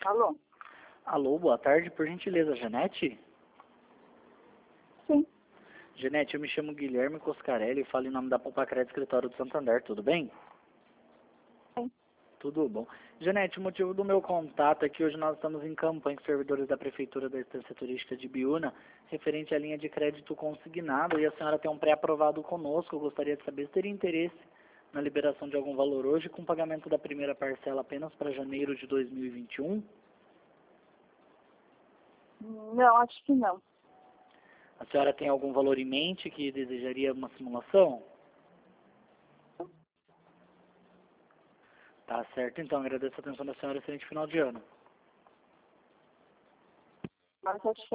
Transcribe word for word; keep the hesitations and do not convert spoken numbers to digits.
Alô? Alô, boa tarde, por gentileza, Janete? Sim. Janete, eu me chamo Guilherme Coscarelli e falo em nome da Poupa-Crédito Escritório do Santander, tudo bem? Sim. Tudo bom. Janete, o motivo do meu contato é que hoje nós estamos em campanha com servidores da Prefeitura da Estância Turística de Biúna, referente à linha de crédito consignado, e a senhora tem um pré-aprovado conosco. Eu gostaria de saber se teria interesse na liberação de algum valor hoje, com pagamento da primeira parcela apenas para janeiro de dois mil e vinte e um. Não, acho que não. A senhora tem algum valor em mente que desejaria uma simulação? Tá certo, então. Agradeço a atenção da senhora. Excelente final de ano. Mas acho que